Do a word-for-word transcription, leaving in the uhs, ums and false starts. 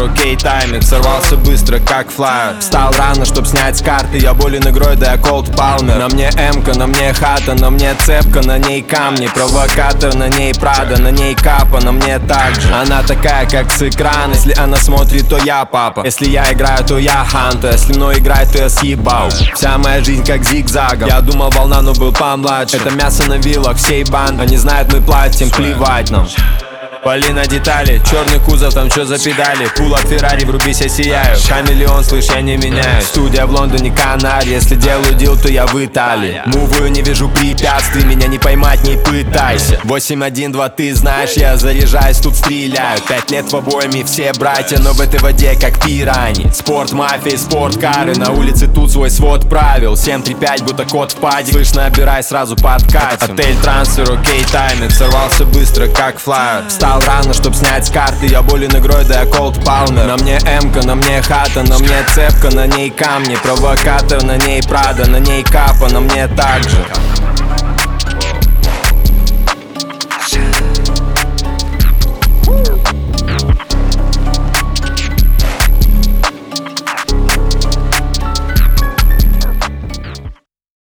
окей, тайминг. Сорвался быстро, как флайер. Встал рано, чтоб снять с карты. Я болен игрой, да я Колд Палмер. На мне эмка, на мне хата, на мне цепка, на ней камни. Провокатор, на ней Прада, на ней капа, на мне также. Она такая, как с экрана. Если она смотрит, то я папа. Если я играю, то я ханта. Если мной играет, то я съебал. Вся моя жизнь как зигзагом. Я думал волна, но был помладше. Это мясо на вилах всей банды. Они знают, мы платим, плевать нам. Пали на детали, черный кузов, там чё за педали. Пул от Феррари, врубись, я сияю. Хамелеон, слышь, я не меняю. Студия в Лондоне, Канаре. Если делаю дел, то я в Италии. Муваю, не вижу препятствий, меня не поймать, не пытайся. Восемь один два, ты знаешь, я заряжаюсь, тут стреляю. Пять лет в обоими, все братья, но в этой воде как пирани. Спорт, мафия, спорткары, на улице тут свой свод правил. Семь три пять, будто кот в паде. Слышь, набирай, сразу подкатим. Отель, трансфер, окей, тайминг. Сорвался быстро, как флайер. Встал рано, чтоб снять с карты. Я болен игрой, да я Колд Палмер. На мне эмка, на мне хата, на мне цепка, на ней камни. Провокатор, на ней Прада, на ней капа, на мне также.